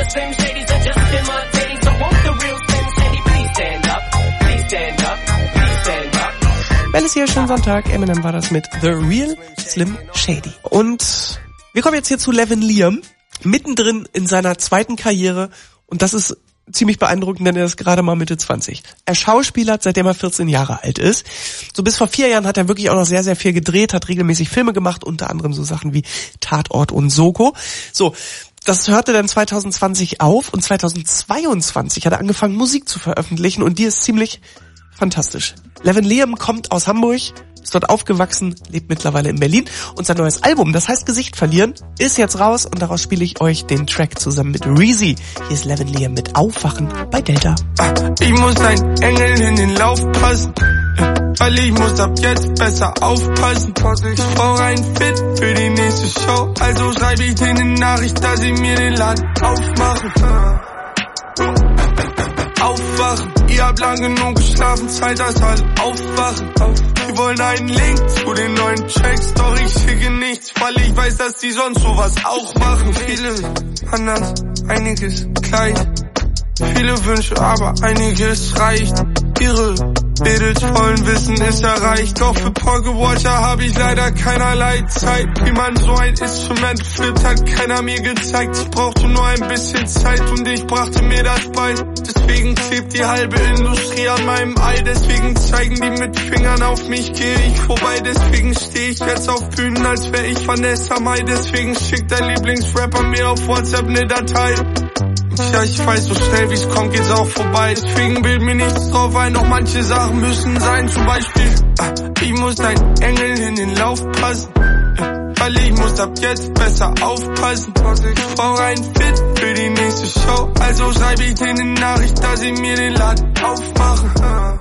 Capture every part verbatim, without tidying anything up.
Slim Shadys are just imitating. So won't the real Slim Shady please stand up? Please stand up. Please stand up. Well, ist hier schon Sonntag. Eminem war das mit The Real Slim Shady. Und wir kommen jetzt hier zu Levin Liam. Mittendrin in seiner zweiten Karriere. Und das ist ziemlich beeindruckend, denn er ist gerade mal Mitte zwanzig. Er schauspielert, seitdem er vierzehn Jahre alt ist. So bis vor vier Jahren hat er wirklich auch noch sehr, sehr viel gedreht, hat regelmäßig Filme gemacht, unter anderem so Sachen wie Tatort und Soko. So, das hörte dann zwanzig zwanzig auf und zwanzig zweiundzwanzig hat er angefangen, Musik zu veröffentlichen und die ist ziemlich fantastisch. Levin Liam kommt aus Hamburg, ist dort aufgewachsen, lebt mittlerweile in Berlin und sein neues Album, das heißt Gesicht verlieren, ist jetzt raus und daraus spiele ich euch den Track zusammen mit Reezy. Hier ist Levin Liam mit Aufwachen bei Delta. Ich muss ein Engel in den Lauf passen, weil ich muss ab jetzt besser aufpassen. Ich brauche ein Fit für die nächste Show, also schreibe ich denen eine Nachricht, dass sie mir den Laden aufmachen. Aufwachen, ihr habt lang genug geschlafen, Zeit, dass alle aufwachen. Wir wollen einen Link zu den neuen Tracks, doch ich schicke nichts, weil ich weiß, dass die sonst sowas auch machen. Viele anders, einiges gleich, viele Wünsche, aber einiges reicht. Ihre Mädels wollen wissen, ist erreicht, doch für Pocket Watcher habe ich leider keinerlei Zeit. Wie man so ein Instrument flippt, hat keiner mir gezeigt. Ich brauchte nur ein bisschen Zeit und ich brachte mir das bei. Deswegen klebt die halbe Industrie an meinem Ei. Deswegen zeigen die mit Fingern auf mich, gehe ich vorbei. Deswegen stehe ich jetzt auf Bühnen, als wäre ich Vanessa Mai. Deswegen schickt dein Lieblingsrapper mir auf WhatsApp ne Datei. Ja, ich weiß, so schnell wie's kommt, geht's auch vorbei. Deswegen bild mir nichts drauf ein, doch manche Sachen müssen sein. Zum Beispiel, ich muss ein Engel in den Lauf passen, weil ich muss ab jetzt besser aufpassen. Ich brauche ein Fit für die nächste Show, also schreibe ich denen eine Nachricht, dass sie mir den Laden aufmachen.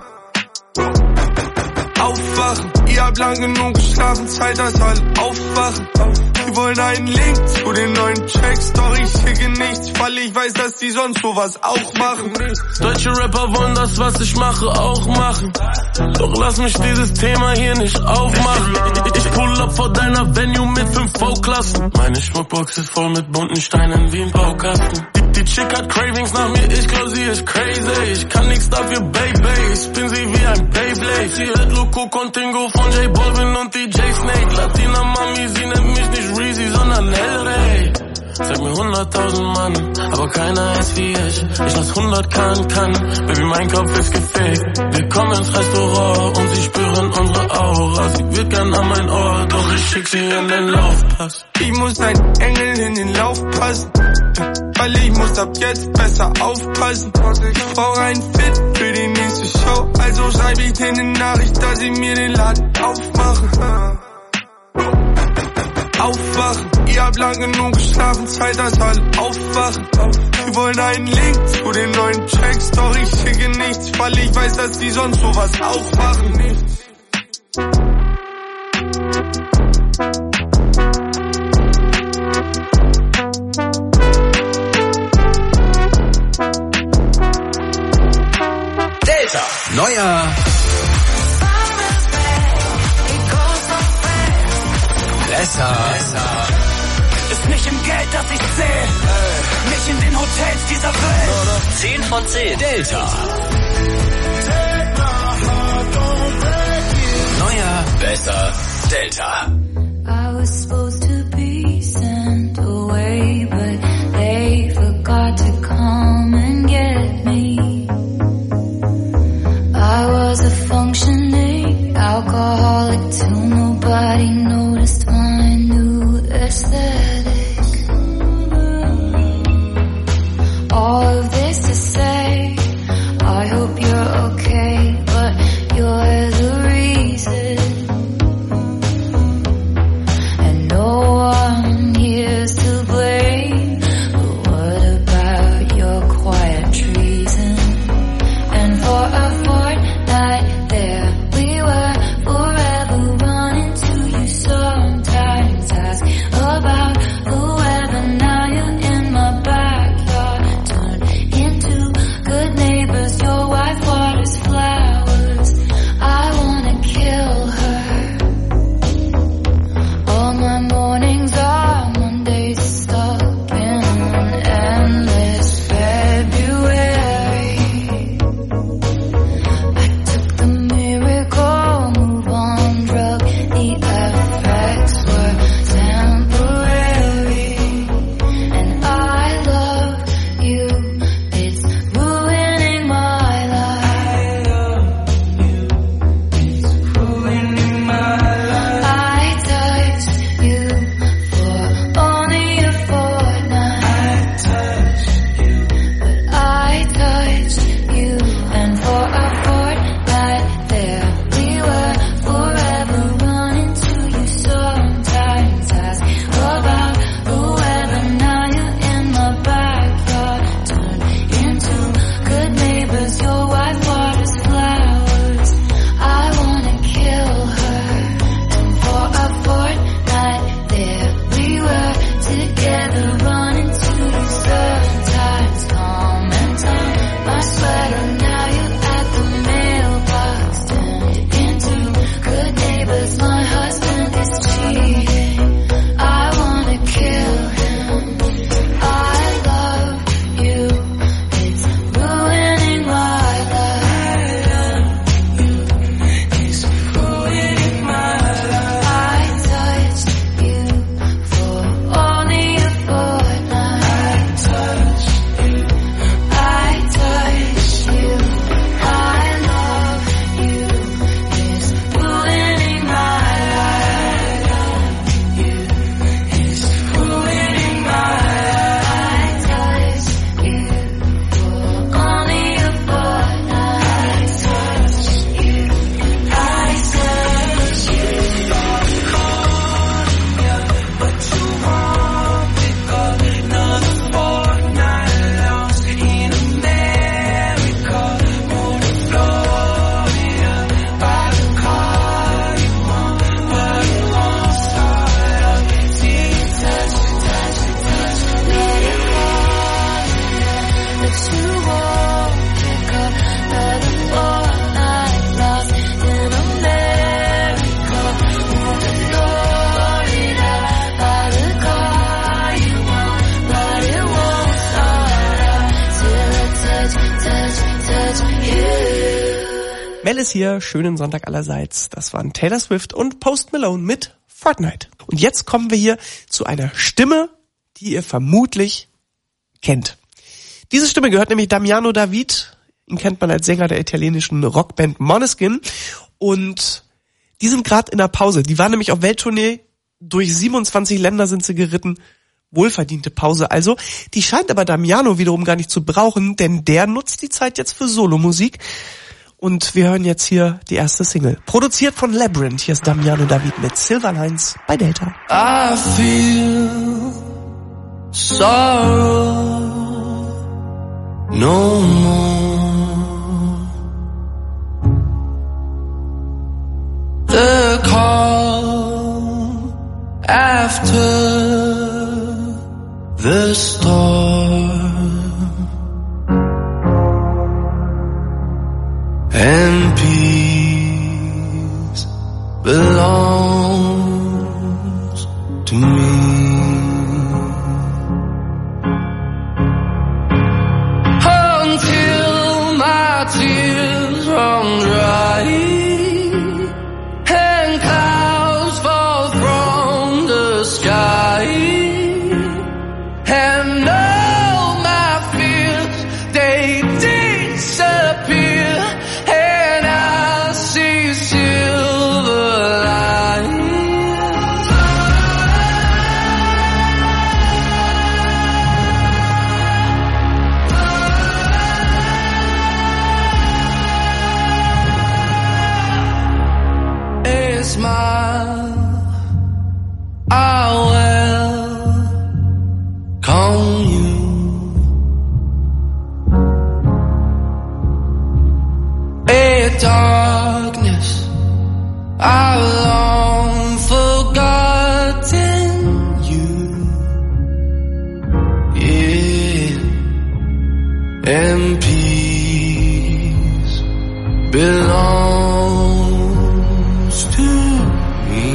Aufwachen, ihr habt lang genug geschlafen, Zeit, dass alle aufwachen. Wir wollen einen Link zu den neuen Tracks, doch ich schicke nichts, weil ich weiß, dass die sonst sowas auch machen. Deutsche Rapper wollen das, was ich mache, auch machen. Doch lass mich dieses Thema hier nicht aufmachen. Ich pull up vor deiner Venue mit fünf V-Klassen. Meine Schmuckbox ist voll mit bunten Steinen wie ein Baukasten. Die Chick hat Cravings nach mir, ich glaub sie ist crazy. Ich kann nix dafür, Baby, ich spin sie wie ein Beyblade. Sie hört Loco Contingo von J Balvin und D J Snake. Latina Mami, sie nennt mich nicht Reezy, sondern El Rey. Sag mir hunderttausend Mann, aber keiner ist wie ich. Ich lass hundert kann, kann, Baby, mein Kopf ist gefickt. Wir kommen ins Restaurant und sie spüren unsere Aura. Sie wird gern an mein Ohr, doch ich schick sie in den Laufpass. Ich muss ein Engel in den Lauf passen, weil ich muss ab jetzt besser aufpassen. Ich brauche ein Fit für die nächste Show, also schreibe ich denen eine Nachricht, dass sie mir den Laden aufmachen. Aufwachen, ihr habt lang genug geschlafen, Zeit, dass alle aufwachen. Wir wollen einen Link zu den neuen Tracks, doch ich schicke nichts, weil ich weiß, dass die sonst sowas auch machen. Nichts. Delta, neuer Besser. Besser. Ist nicht im Geld, das ich sehe, hey. Nicht in den Hotels dieser Welt. zehn von zehn. Delta. Neuer Besser Delta. I was supposed to be sent away, but they forgot to come and get me. I was a functioning alcoholic till nobody noticed my new aesthetic. All of this to say, I hope you're okay, but you're the reason. And no one here's to blame, but what about your quiet treason? And for a fortnight there we were, forever running to you, sometimes ask about together running to the sun. Times calm and time. My sweater, now you at the mailbox. Turned into good neighbors. My husband is cheating. I wanna kill him. I love you. It's ruining my life. It's ruining my life. I touched you for only a fortnight. I touched you. I touched you. I love you. It's ruining my life. It's ruining my life. I touched you for only a fortnight. I touched you. I touched you. But you won't pick up another fortnight lost in America. Moved to Florida by the car you want, but you won't start up. See you touch, touch, touch, let it fall. But you won't pick up another fortnight lost in America. Moved to Florida by the car you want, but it won't start up till I touch, touch, touch you. Mel ist hier, schönen Sonntag allerseits. Das waren Taylor Swift und Post Malone mit Fortnite. Und jetzt kommen wir hier zu einer Stimme, die ihr vermutlich kennt. Diese Stimme gehört nämlich Damiano David. Ihn kennt man als Sänger der italienischen Rockband Måneskin. Und die sind gerade in der Pause. Die waren nämlich auf Welttournee. Durch siebenundzwanzig Länder sind sie geritten. Wohlverdiente Pause also. Die scheint aber Damiano wiederum gar nicht zu brauchen, denn der nutzt die Zeit jetzt für Solomusik. Und wir hören jetzt hier die erste Single. Produziert von Labyrinth. Hier ist Damiano David mit Silver Lines bei Delta. I feel sorrow no more. The calm after the storm, and peace belongs to me. Until my tears run dry and clouds fall from the sky, and all my fears, they disappear, and I see silver lines. A smile, I welcome you. A darkness, I've long forgotten you. Yeah, and peace belongs to me.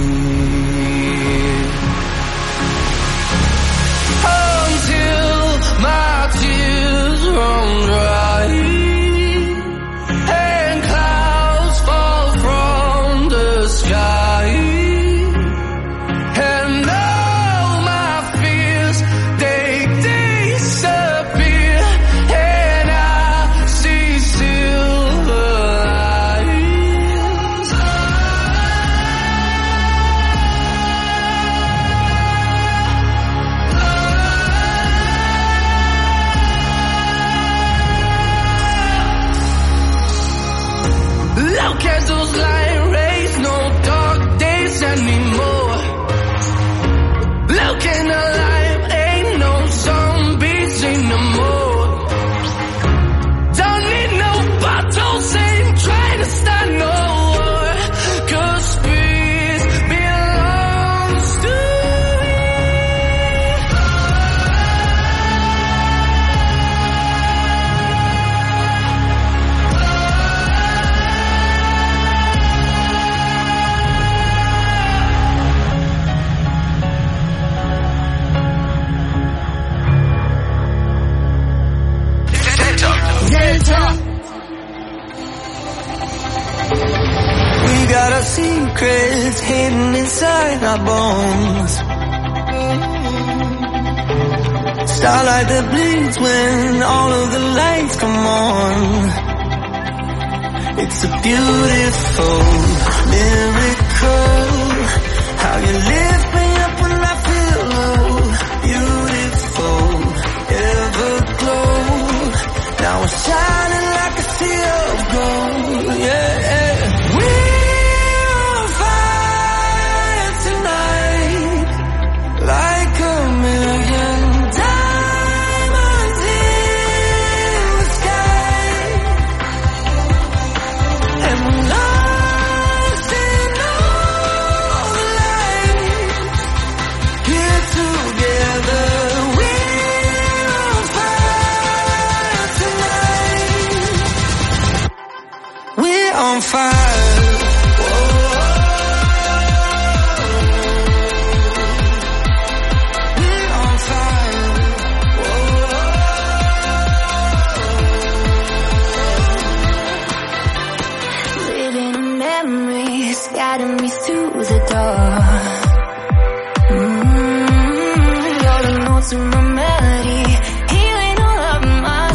Until my tears run dry and clouds fall from the sky, and all my fears, they disappear, and I see silver secrets hidden inside our bones. Starlight that bleeds when all of the lights come on. It's a beautiful miracle how you lift me up when I feel low. Beautiful everglow. Now we're shining like a sea of gold. Yeah, we're on fire tonight, like a million diamonds in the sky, and we're lost in all the light. Here together, we're on fire tonight. We're on fire. We're on fire. Living in memories, guiding me through the dark. Mm, you're the notes in my melody, healing all of my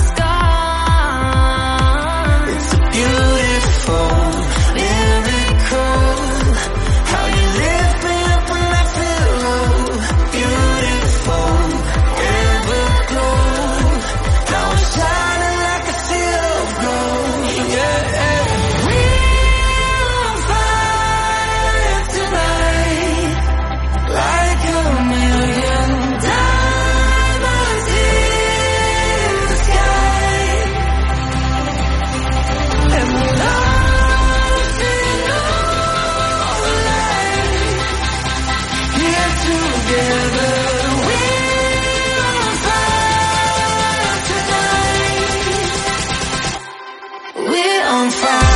scars. It's a beautiful miracle how you lift me up when I feel low. Beautiful everglow. Now I'm shining like a sea of gold. Yeah, we're on fire tonight, like a million diamonds in the sky, and we're lost in all the light. Here together, we're on fire tonight. We're on fire.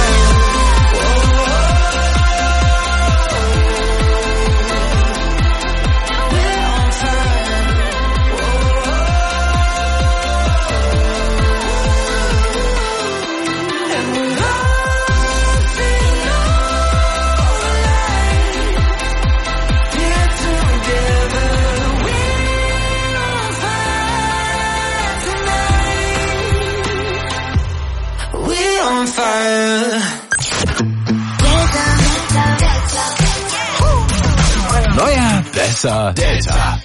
We're on fire. And we're lost in all the light. Here together, we're on fire tonight. We're on fire. Neuer, besser, Delta.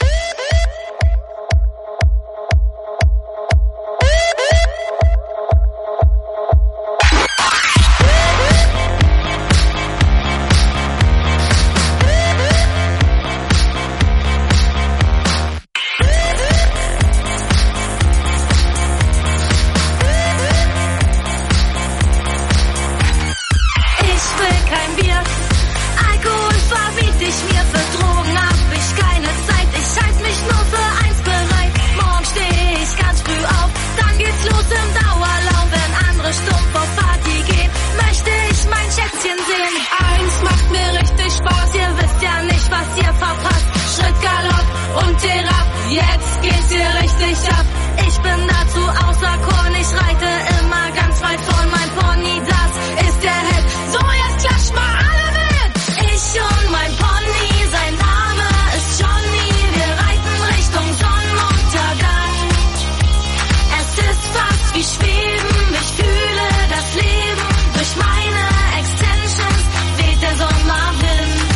Ich will kein Bier, Alkohol verbiet ich mir, für Drogen hab ich keine Zeit, ich halt mich nur für eins bereit. Morgen steh ich ganz früh auf, dann geht's los im Dauerlauf. Wenn andere stumpf auf Party gehen, möchte ich mein Schätzchen sehen. Eins macht mir richtig Spaß, ihr wisst ja nicht, was ihr verpasst. Schritt, Galopp und Terab, jetzt geht's hier richtig ab. Ich bin dazu außer Korn, ich reite immer ganz weit vorn, mein Pony, das ist der Held. So, jetzt klatscht mal alle mit! Ich und mein Pony, sein Name ist Johnny, wir reiten Richtung Sonnenuntergang. Es ist fast wie Schweben, ich fühle das Leben, durch meine Extensions weht der Sommerwind.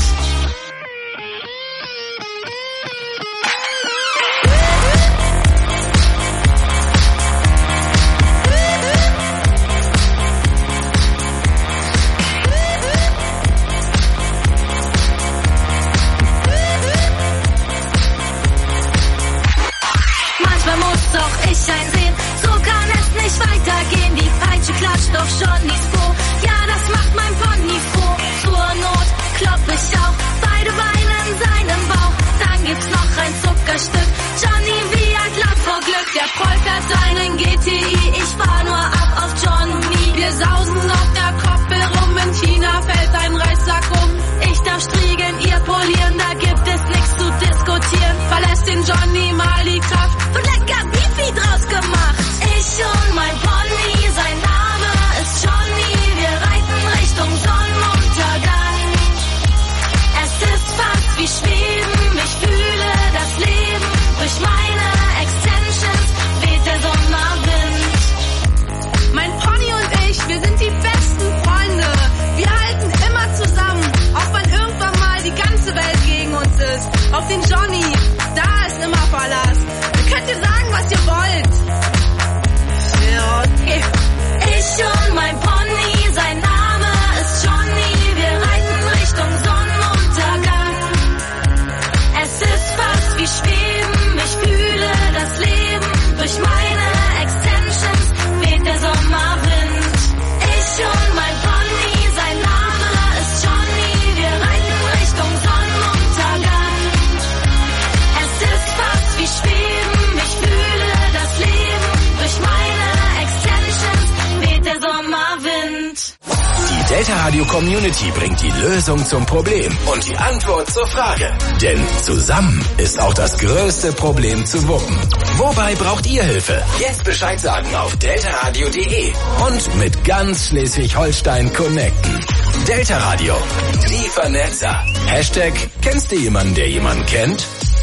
Manchmal muss auch ich einsehen, so kann es nicht weitergehen. Die Peitsche klatscht auf Johnnys Po, ja, das macht mein Pony froh. Zur Not klopp ich auch beide Beine in seinem Bauch. Dann gibt's noch ein Zuckerstück, Johnny wiehert laut vor Glück. Der poltert seinen G T I, ich fahr nur ab auf Johnny. Wir sausen auf der Koppel rum, in China fällt ein Reissack um. Ich darf striegeln, ihr polieren, da gibt es nichts zu diskutieren. Verlässt den Johnny mal die Kraft und lecker Beefy draus gemacht. Ich und mein Pony, sein Name ist Johnny, wir reiten Richtung Sonnenuntergang. mein Pony, sein Name ist Johnny. Wir reiten Richtung Sonnenuntergang. Es ist fast wie Schweben, ich fühle das Leben. Durch meine Extensions weht der Sommerwind. Ich und mein Pony, sein Name ist Johnny. Wir reiten Richtung Sonnenuntergang. Es ist fast wie Schweben, ich fühle das Leben. Durch meine Extensions weht der Sommerwind. Die Delta Radio Community bringt die Lösung zum Problem und die Antwort zur Frage. Denn zusammen ist auch das größte Problem zu wuppen. Wobei braucht ihr Hilfe? Jetzt Bescheid sagen auf deltaradio punkt de und mit ganz Schleswig-Holstein connecten. Delta Radio, die Vernetzer. Hashtag, kennst du jemanden, der jemanden kennt?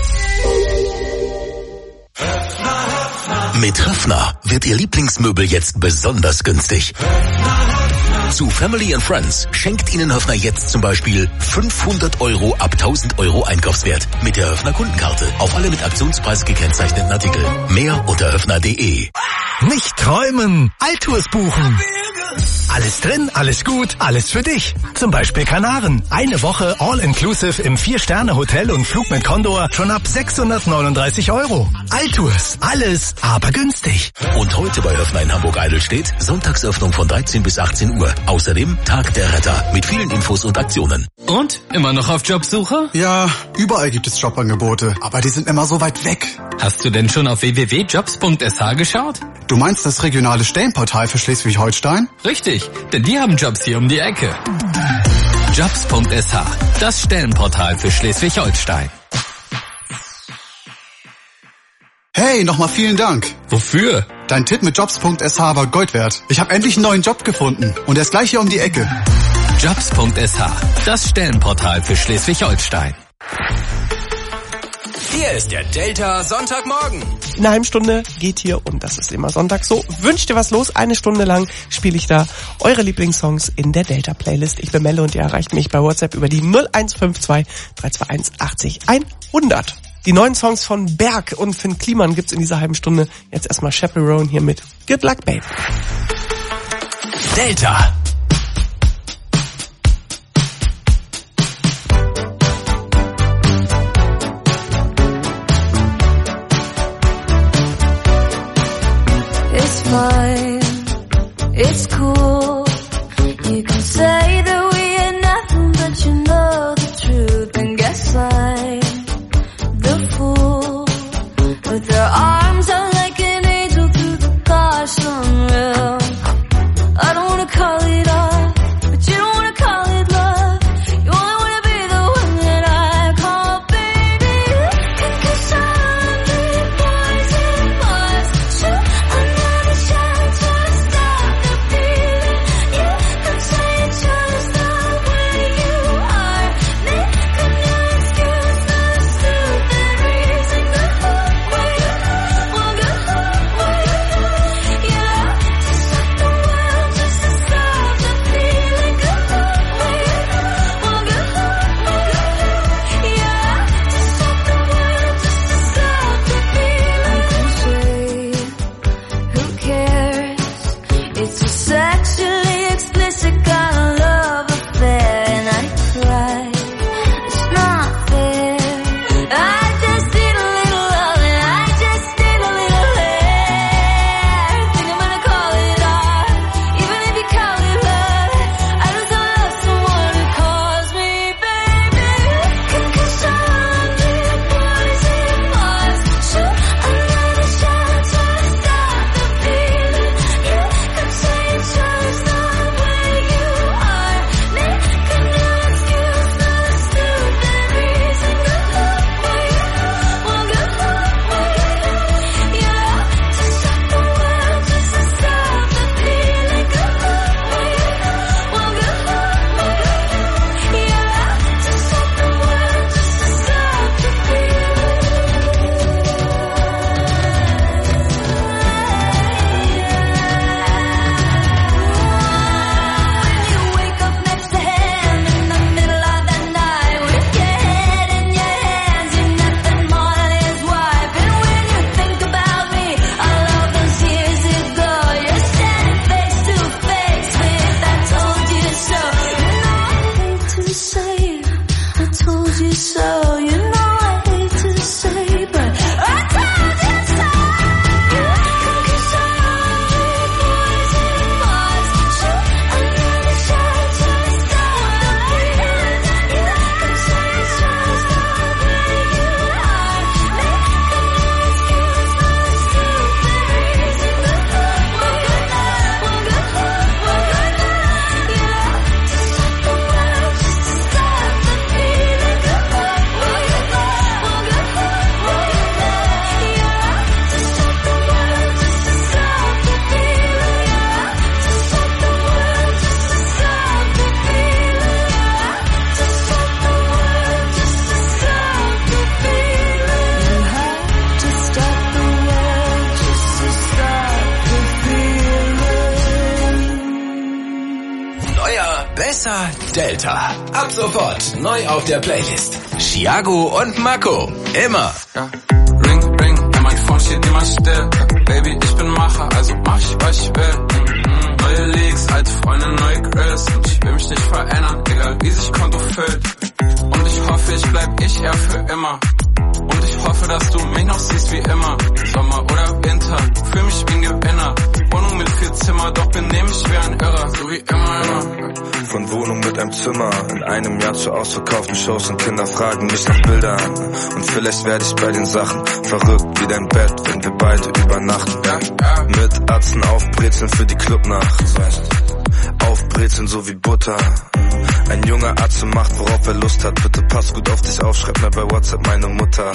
Mit Höffner wird Ihr Lieblingsmöbel jetzt besonders günstig. Zu Family and Friends schenkt Ihnen Höffner jetzt zum Beispiel fünfhundert Euro ab tausend Euro Einkaufswert mit der Höffner Kundenkarte auf alle mit Aktionspreis gekennzeichneten Artikel. Mehr unter höffner punkt de. Nicht träumen, Altours buchen. Alles drin, alles gut, alles für dich. Zum Beispiel Kanaren. Eine Woche All-Inclusive im vier-Sterne-Hotel und Flug mit Condor schon ab sechshundertneununddreißig Euro. Altours, alles, aber günstig. Und heute bei Höffner in Hamburg-Eidelstedt Sonntagsöffnung von dreizehn bis achtzehn Uhr. Außerdem Tag der Retter mit vielen Infos und Aktionen. Und? Immer noch auf Jobsuche? Ja, überall gibt es Jobangebote, aber die sind immer so weit weg. Hast du denn schon auf w w w punkt jobs punkt s h geschaut? Du meinst das regionale Stellenportal für Schleswig-Holstein? Richtig, denn die haben Jobs hier um die Ecke. jobs punkt s h, das Stellenportal für Schleswig-Holstein. Hey, nochmal vielen Dank. Wofür? Dein Tipp mit jobs punkt s h war Gold wert. Ich habe endlich einen neuen Job gefunden und er ist gleich hier um die Ecke. jobs punkt s h, das Stellenportal für Schleswig-Holstein. Hier ist der Delta Sonntagmorgen. In einer halben Stunde geht hier, und das ist immer Sonntag so, wünscht ihr was los? Eine Stunde lang spiele ich da eure Lieblingssongs in der Delta-Playlist. Ich bin Melle und ihr erreicht mich bei WhatsApp über die null eins fünf zwei drei zwei eins achtzig hundert. Die neuen Songs von Berg und Finn Kliman gibt's in dieser halben Stunde. Jetzt erstmal Chaperone hier mit Good Luck, Babe. Delta. It's fine, it's cool. You can say that we ain't nothing, but you know the truth. And guess I'm the fool with her arms out like an angel through the car sunrail. I don't wanna call it Delta. Delta. Ab sofort neu auf der Playlist. Chiago und Marco. Immer. Ja. Ring, ring, ja, mein Phone steht immer still. Baby, ich bin Macher, also mach ich, was ich will. Mhm. Neue Leaks, alte Freunde, neue Grills. Und ich will mich nicht verändern, egal wie sich Konto füllt. Und ich hoffe, ich bleib ich eher für immer. Und ich hoffe, dass du mich noch siehst wie immer. Sommer oder Winter, fühl mich wie ein Gewinner. Wohnung mit vier Zimmer, doch benehm mich wie ein Irrer. So wie immer, immer. Von Wohnung mit einem Zimmer, in einem Jahr zu ausverkauften Shows und Kinder fragen mich nach Bildern. Und vielleicht werde ich bei den Sachen verrückt wie dein Bett, wenn wir beide übernachten. Ja, ja. Mit Atzen aufbrezeln für die Clubnacht. Aufbrezeln so wie Butter. Ein junger Atze macht, worauf er Lust hat. Bitte pass gut auf dich auf, schreib mir bei WhatsApp meine Mutter.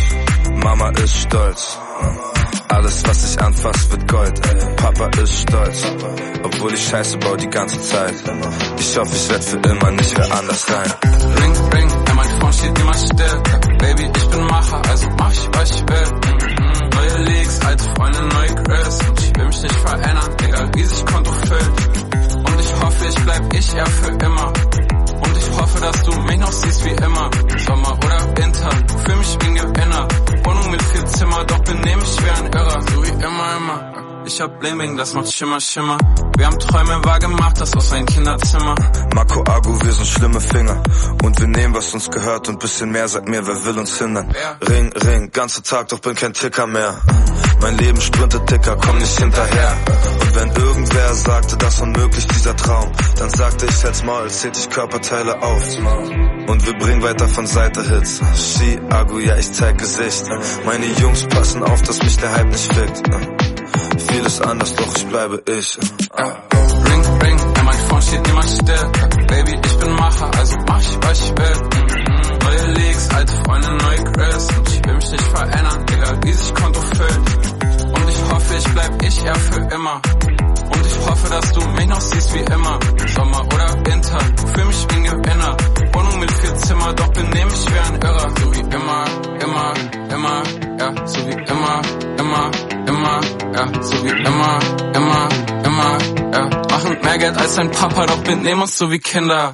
Mama ist stolz. Alles, was ich anfass, wird Gold. Papa ist stolz, obwohl ich Scheiße baue die ganze Zeit. Ich hoffe, ich werd für immer nicht wer anders sein. Ring, ring, ja, mein Phone steht immer still. Baby, ich bin Macher, also mach ich, was ich will. Mhm. Neue Leaks, alte Freunde, neue Grills. Und ich will mich nicht verändern, egal wie sich Konto füllt. Und ich hoffe, ich bleib ich eher für immer. Und ich hoffe, dass du mich noch siehst wie immer. Sommer oder Winter, fühl mich wie ein Gewinner. Wohnung mit vier Zimmer, doch benehm mich wie ein Irrer. So wie immer, immer. Ich hab Bling, das macht Schimmer, Schimmer. Wir haben Träume wahr gemacht, das aus ein Kinderzimmer. Marco, Agu, wir sind schlimme Finger. Und wir nehmen, was uns gehört und bisschen mehr, sag mir, wer will uns hindern? Ja. Ring, Ring, ganze Tag, doch bin kein Ticker mehr. Mein Leben sprintet dicker, komm nicht hinterher. Und wenn irgendwer sagte, das unmöglich, dieser Traum, dann sagte ich, halt's Maul, zählt ich Körperteile auf. Und wir bringen weiter von Seite Hits. She, Agu, ja, ich zeig Gesicht. Meine Jungs passen auf, dass mich der Hype nicht fickt. Vieles anders, doch ich bleibe ich. Ja. Ring, ring, ja, mein Phone steht immer still. Baby, ich bin Macher, also mach ich, was ich will. Mhm. Neue Leaks, alte Freunde, neue Grills. Und ich will mich nicht verändern, egal wie sich Konto füllt. Und ich hoffe, ich bleib ich eher für immer. Und ich hoffe, dass du mich noch siehst wie immer. Sommer oder Winter, fühl mich wie ein Gewinner. Wohnung mit vier Zimmer, doch benehm mich wie ein Irrer. So wie immer, immer, immer, ja, so wie immer, immer, immer, ja, so wie immer, immer, immer, ja. Machen mehr Geld als dein Papa, doch benehmen uns so wie Kinder.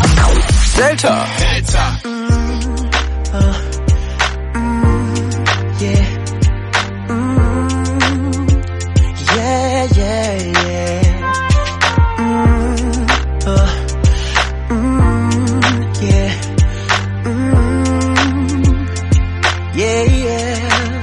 Delta. Delta. Mm, uh, mm, yeah. Mm, yeah, yeah, yeah. Mm, uh, mm, yeah. Mm, yeah, yeah.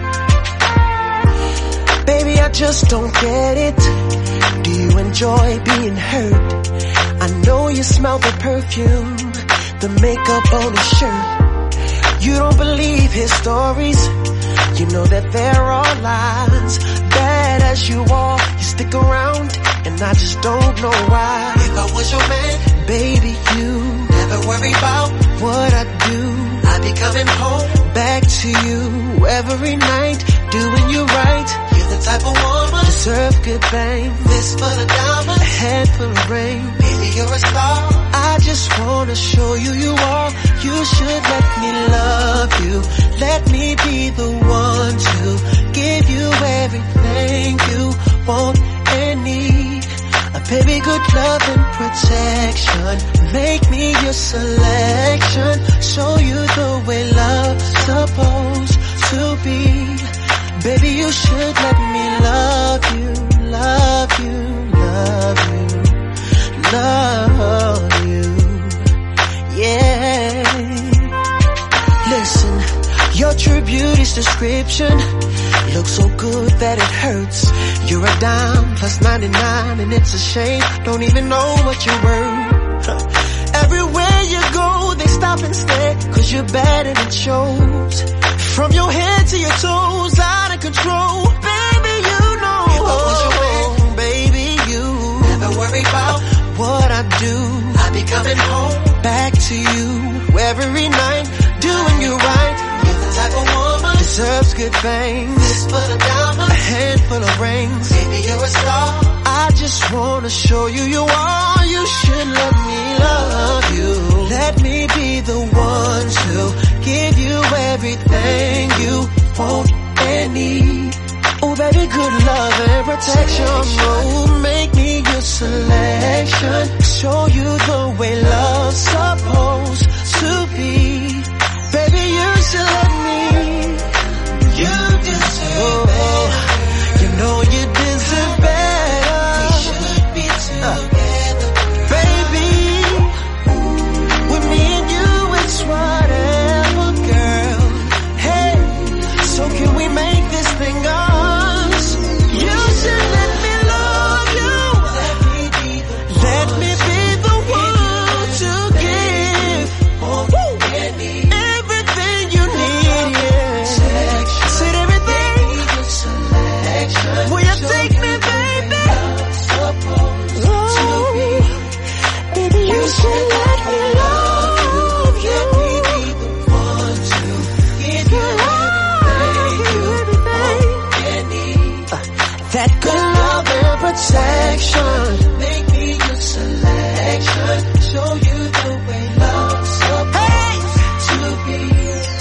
Baby, I just don't get it. Do you enjoy being hurt? I know you smell the perfume, the makeup on his shirt. You don't believe his stories. You know that there are lies. Bad as you are, you stick around, and I just don't know why. If I was your man, baby, you never worry about what I do. I'd be coming home back to you every night, doing you right. You're the type of woman deserve good fame. Fist full of diamonds, a head full of rain. Baby, you're a star. I just wanna show you you are. You should let me love you. Let me be the one to give you everything you want and need. A baby, good love and protection. Make me your selection. Show you the way love's supposed to be. Baby, you should let me love you, love you, love you, love you, yeah. Listen, your true beauty's description looks so good that it hurts. You're a dime plus ninety-nine and it's a shame, don't even know what you're worth. Everywhere you go, they stop and stare, cause you're bad and it shows. From your head to your toes, out of control. Baby, you know. If I was your man, baby, you never worry about what I do. I'd be coming home back to you every night, doing you right. You're the type of woman deserves good things. Fist full of diamonds, a handful of rings. Baby, you're a star. I just wanna show you you are. You should let me love you. Let me be the one to give you everything you want and need. Oh baby, good love and protection. Oh, make me your selection. Show you the protection. Make me your selection. Show you the way love's supposed to be.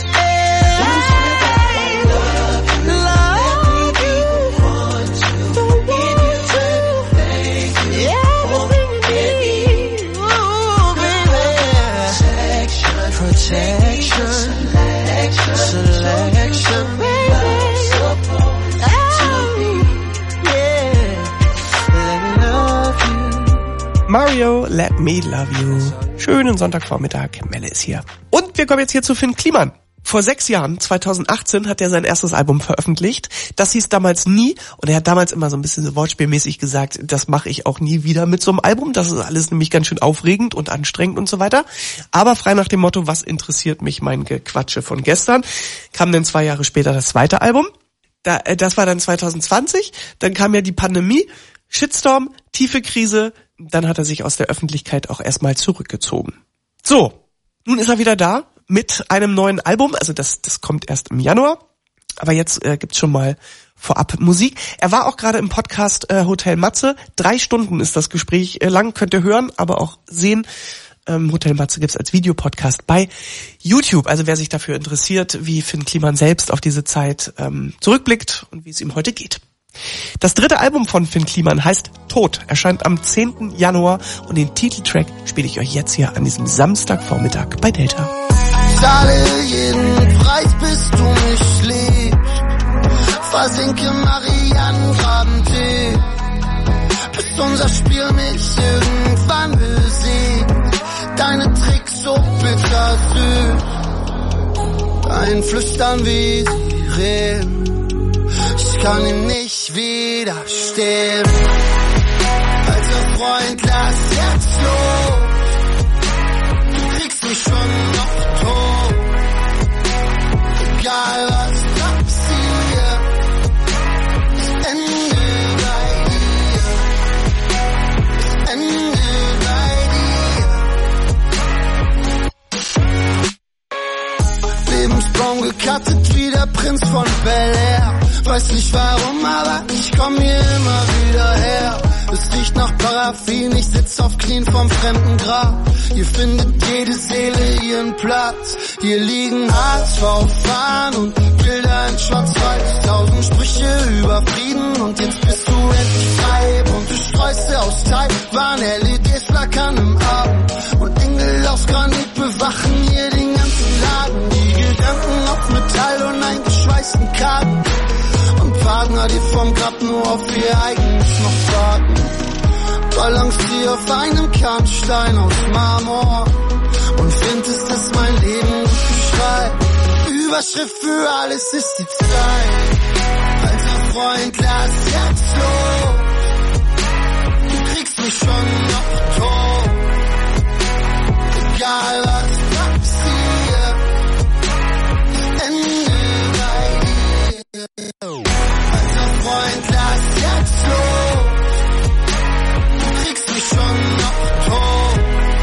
Protection, selection, selection, baby. Supposed to be, yeah. Let me love you. Mario, Let Me Love You. Schönen Sonntagvormittag, Melle ist hier. Und wir kommen jetzt hier zu Finn Kliman. Vor sechs Jahren, zweitausendachtzehn, hat er sein erstes Album veröffentlicht. Das hieß damals Nie und er hat damals immer so ein bisschen so wortspielmäßig gesagt, das mache ich auch nie wieder mit so einem Album. Das ist alles nämlich ganz schön aufregend und anstrengend und so weiter. Aber frei nach dem Motto, was interessiert mich mein Gequatsche von gestern, kam dann zwei Jahre später das zweite Album. Da, äh, das war dann zweitausendzwanzig. Dann kam ja die Pandemie, Shitstorm, tiefe Krise. Dann hat er sich aus der Öffentlichkeit auch erstmal zurückgezogen. So, nun ist er wieder da. Mit einem neuen Album, also das das kommt erst im Januar, aber jetzt äh, gibt's schon mal vorab Musik. Er war auch gerade im Podcast äh, Hotel Matze, drei Stunden ist das Gespräch äh, lang, könnt ihr hören, aber auch sehen. Ähm, Hotel Matze gibt's als Videopodcast bei YouTube, also wer sich dafür interessiert, wie Finn Kliman selbst auf diese Zeit ähm, zurückblickt und wie es ihm heute geht. Das dritte Album von Finn Kliman heißt Tod, erscheint am zehnten Januar und den Titeltrack spiele ich euch jetzt hier an diesem Samstagvormittag bei Delta. Zahle jeden Preis, bis du mich liebst. Versinke Marianengraben tief, bis unser Spiel mich irgendwann besiegt. Deine Tricks so bitter süß, dein Flüstern wie Sirenen. Ich kann ihm nicht widerstehen. Alter Freund, lass jetzt los. Du kriegst mich schon noch tot. Egal was passiert, das Ende bei dir. Das Ende bei dir. Lebensbaum gecuttet wie der Prinz von Bel-Air. Weiß nicht warum, aber ich komm hier immer wieder her. Es riecht nach Paraffin, ich sitz auf Knien vom fremden Grab. Hier findet jede Seele ihren Platz. Hier liegen H S V-Fahnen und Bilder in Schwarz-Weiß. Tausend Sprüche über Frieden und jetzt bist du endlich frei. Bunte Sträuße aus Taiwan, L E Ds flackern im Abend. Und Engel aus Granit bewachen hier den ganzen Laden. Die Gedanken auf Metall und eingeschweißten Karten. Partner, die vom Grab nur auf ihr eigenes noch warten. Balancier auf einem Kernstein aus Marmor und findest, dass mein Leben gut beschreibt. Überschrift für alles ist die Zeit. Alter Freund, lass jetzt los. Du kriegst mich schon noch tot. Egal was passiert, das Ende bei dir. Freund, lass jetzt los. Du kriegst mich schon noch tot.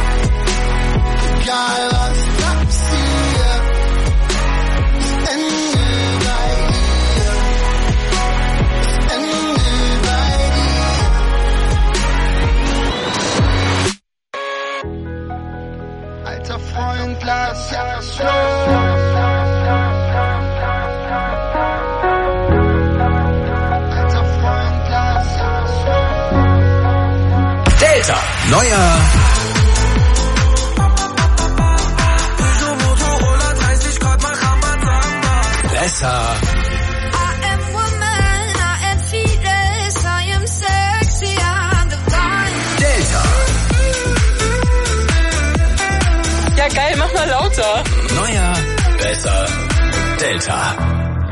Egal was passiert, das Ende bei dir. Das Ende bei dir. Alter Freund, lass jetzt los. Neuer besser Delta. Ja geil, mach mal lauter. Neuer, besser Delta.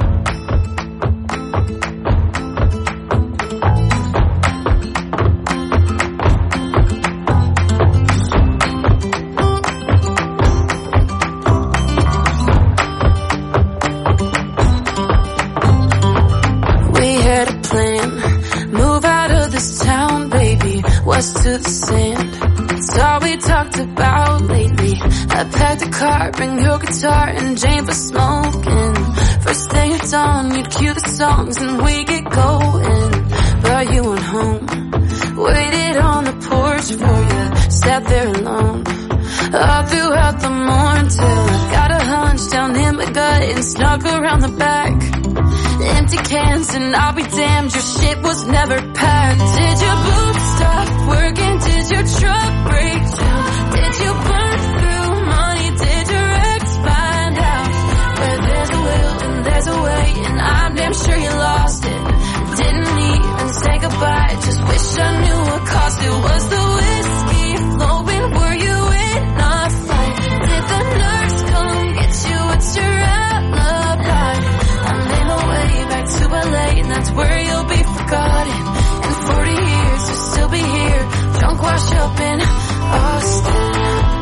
To the sand, it's all we talked about lately. I packed a car, bring your guitar and Jane for smoking. First thing at dawn, you'd cue the songs and we get going. but you went home. Waited on the porch for you, sat there alone. All throughout the morning till I got a hunch down in my gut and snuck around the back. Empty cans and I'll be damned, your shit was never packed. Did your boots stop working? Did your truck break down? Did you burn through money? Did your ex find out? Where there's a will and there's a way, and I'm damn sure you lost it. Didn't even say goodbye, just wish I knew what cost it. Was the whiskey flowing? Were you in a fight? Did the nurse come get you? What's your alibi? I made my way back to L A, and that's where you'll be forgotten. In forty years you'll still be here, drunk, washed up in Austin.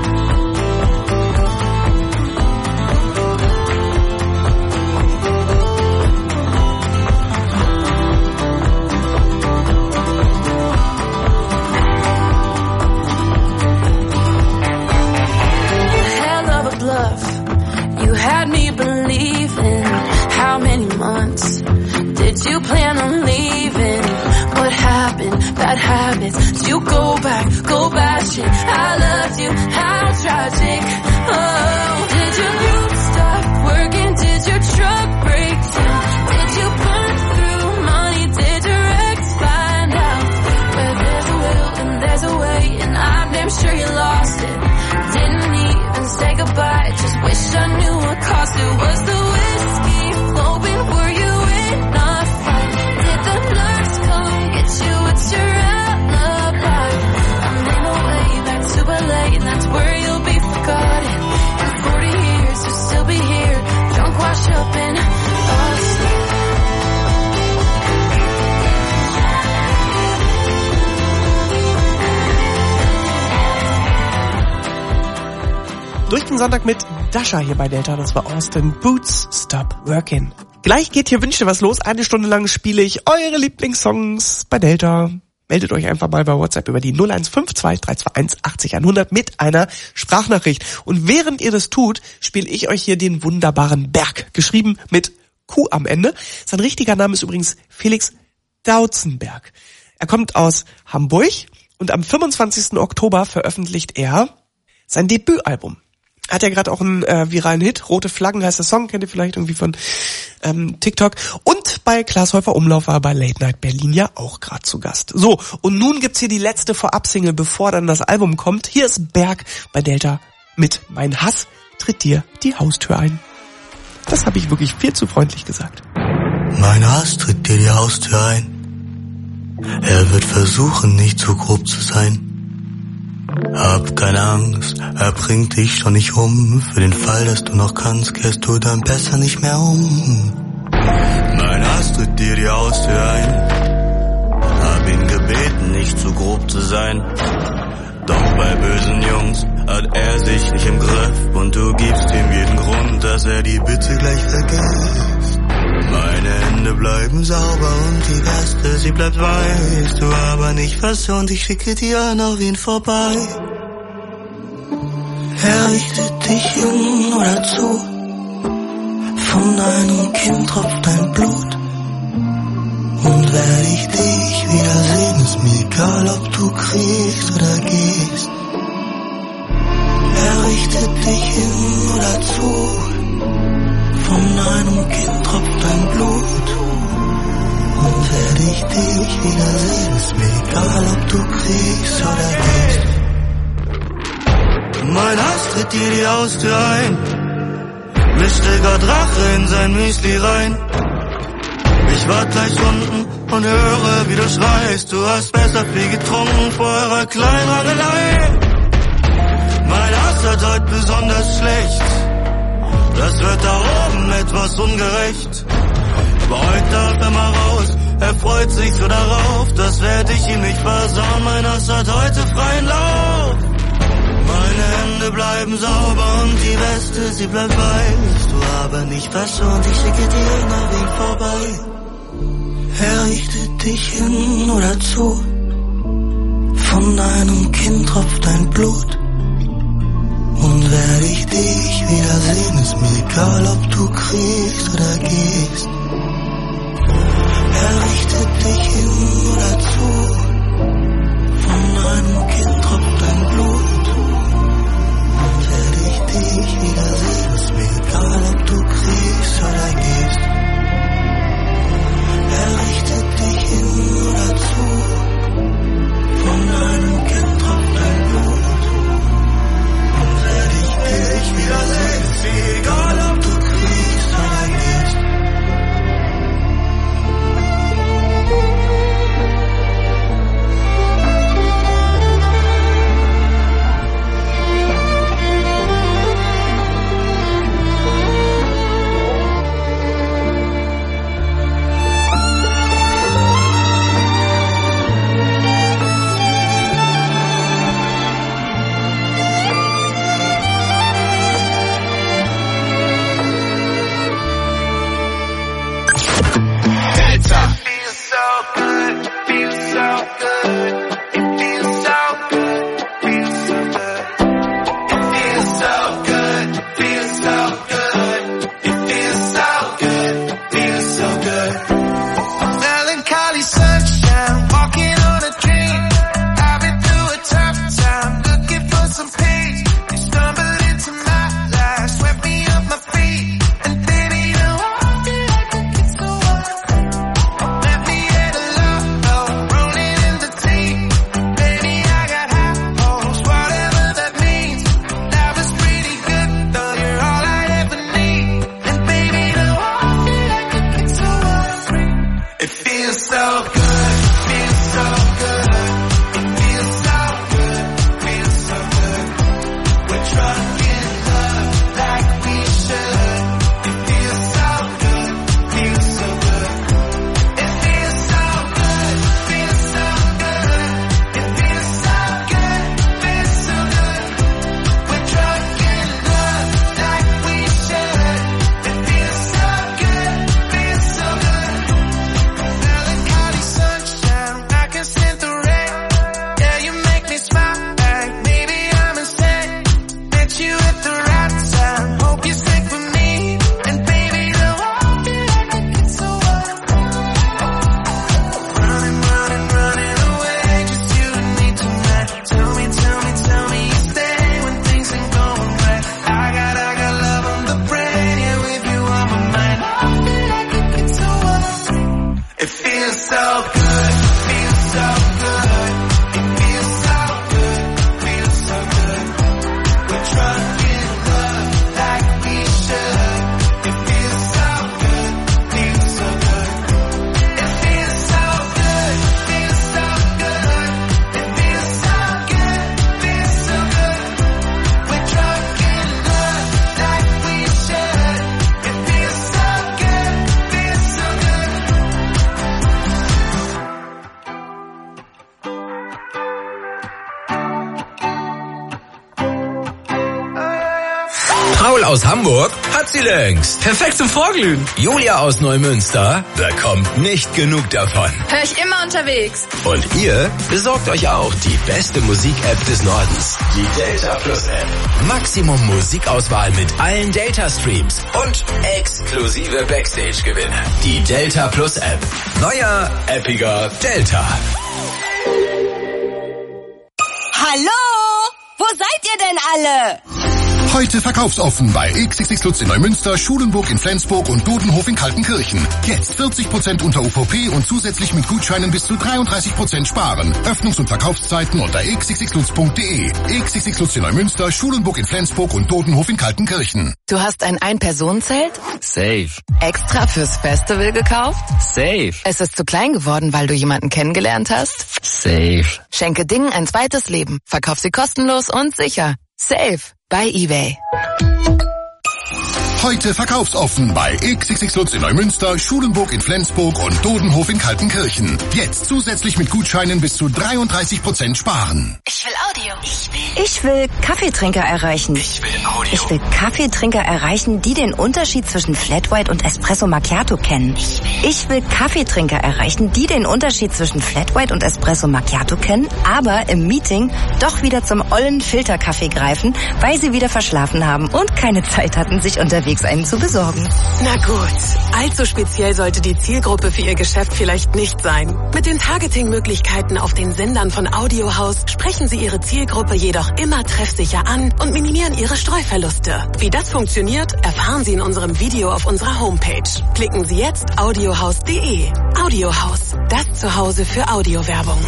You had me believing. How many months did you plan on leaving? What happened? Bad habits. Did you go back? Go back shit. I loved you. How tragic. Oh, did your roof stop working? Did your truck break down? Did you burn through money? Did your ex find out? Where there's a will and there's a way, and I'm damn sure you lost it. Didn't even say goodbye, just wish I knew what cost it. Was the whiskey flowing? Were you in a fight? Did the nurse come get you? What's your alibi? I made my way back to L A, and that's where you'll be forgotten. In forty years you'll still be here, drunk, washed up in Austin. Durch den Sonntag mit Dasha hier bei Delta, das war Austin, Boots Stop Workin'. Gleich geht hier Wünsche was los, eine Stunde lang spiele ich eure Lieblingssongs bei Delta. Meldet euch einfach mal bei WhatsApp über die null eins fünf zwei drei zwei eins achtzig hundert mit einer Sprachnachricht. Und während ihr das tut, spiele ich euch hier den wunderbaren Berg, geschrieben mit Q am Ende. Sein richtiger Name ist übrigens Felix Dautzenberg. Er kommt aus Hamburg und am fünfundzwanzigsten Oktober veröffentlicht er sein Debütalbum. Hat ja gerade auch einen äh, viralen Hit, Rote Flaggen heißt der Song, kennt ihr vielleicht irgendwie von ähm, TikTok. Und bei Klaas Häufer Umlauf war bei Late Night Berlin ja auch gerade zu Gast. So, und nun gibt's hier die letzte Vorab-Single, bevor dann das Album kommt. Hier ist Berg bei Delta mit Mein Hass tritt dir die Haustür ein. Das habe ich wirklich viel zu freundlich gesagt. Mein Hass tritt dir die Haustür ein. Er wird versuchen, nicht zu grob zu sein. Hab keine Angst, er bringt dich schon nicht um. Für den Fall, dass du noch kannst, kehrst du dann besser nicht mehr um. Mein Hass tritt dir die Haustür ein. Hab ihn gebeten, nicht zu grob zu sein. Doch bei bösen Jungs hat er sich nicht im Griff. Und du gibst ihm jeden Grund, dass er die Bitte gleich vergisst. Meine Hände bleiben sauber und die Weste, sie bleibt weiß. Du aber nicht was und ich schicke dir noch wen vorbei. Er richtet dich hin oder zu. Von einem Kind tropft dein Blut. Und werde ich dich wiedersehen, ist mir egal, ob du kriegst oder gehst. Er richtet dich hin oder zu. Von einem Kind tropft dein Blut. Und werde ich dich wiedersehen, ist mir egal, ob du kriegst oder gehst. Mein Hass tritt dir die Haustür ein. Mischte grad Rache in sein Müsli rein. Ich wart gleich unten und höre, wie du schreist. Du hast besser viel getrunken vor eurer Kleinrangelei. Mein Hass wird heute besonders schlecht. Das wird da oben etwas ungerecht. Aber heute darf er mal raus. Er freut sich so darauf. Das werd ich ihm nicht versauen. Mein Hass hat heute freien Lauf. Meine Hände bleiben sauber und die Weste, sie bleibt weiß. Du aber nicht was und ich schicke dir nach ihm vorbei. Er richtet dich hin oder zu. Von einem Kind tropft dein Blut. Und werde ich dich wiedersehen, ist mir egal, ob du kriegst oder gehst. Er richtet dich hin It feels so good, feels so good. It feels so good, feels so good. We're drunk in love like we should. It feels so good, feels so good. It feels so good, feels so good. It feels so good, feels so good. We're drunk in love like we should. It feels so good, feels so good. Paul aus Hamburg hat sie längst. Perfekt zum Vorglühen. Julia aus Neumünster bekommt nicht genug davon. Hör ich immer unterwegs. Und ihr besorgt euch auch die beste Musik-App des Nordens. Die Delta Plus App. Maximum Musikauswahl mit allen Delta-Streams und exklusive Backstage-Gewinne. Die Delta Plus App. Neuer, appiger Delta. Hallo? Wo seid ihr denn alle? Heute verkaufsoffen bei X X X Lutz in Neumünster, Schulenburg in Flensburg und Dodenhof in Kaltenkirchen. Jetzt vierzig Prozent unter U V P und zusätzlich mit Gutscheinen bis zu dreiunddreißig Prozent sparen. Öffnungs- und Verkaufszeiten unter x x x lutz punkt de. X X X Lutz in Neumünster, Schulenburg in Flensburg und Dodenhof in Kaltenkirchen. Du hast ein Ein-Personen-Zelt? Safe. Extra fürs Festival gekauft? Safe. Es ist zu klein geworden, weil du jemanden kennengelernt hast? Safe. Schenke Dingen ein zweites Leben. Verkauf sie kostenlos und sicher. Safe. Bei eBay. Heute verkaufsoffen bei X X X Lutz in Neumünster, Schulenburg in Flensburg und Dodenhof in Kaltenkirchen. Jetzt zusätzlich mit Gutscheinen bis zu dreiunddreißig Prozent sparen. Ich will Audio. Ich will. Ich will Kaffeetrinker erreichen. Ich will Audio. Ich will Kaffeetrinker erreichen, die den Unterschied zwischen Flat White und Espresso Macchiato kennen. Ich will. Ich will Kaffeetrinker erreichen, die den Unterschied zwischen Flat White und Espresso Macchiato kennen, aber im Meeting doch wieder zum ollen Filterkaffee greifen, weil sie wieder verschlafen haben und keine Zeit hatten, sich unterwegs einen zu besorgen. Na gut, allzu speziell sollte die Zielgruppe für Ihr Geschäft vielleicht nicht sein. Mit den Targeting-Möglichkeiten auf den Sendern von Audiohaus sprechen Sie Ihre Zielgruppe jedoch immer treffsicher an und minimieren Ihre Streuverluste. Wie das funktioniert, erfahren Sie in unserem Video auf unserer Homepage. Klicken Sie jetzt audiohaus punkt de. Audiohaus, das Zuhause für Audiowerbung.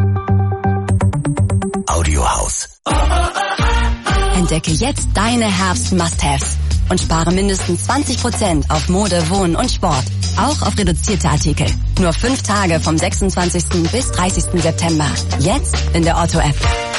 Audiohaus. Entdecke jetzt deine Herbst-Must-Haves und spare mindestens zwanzig Prozent auf Mode, Wohnen und Sport. Auch auf reduzierte Artikel. Nur fünf Tage vom sechsundzwanzigsten bis dreißigsten September. Jetzt in der Otto-App.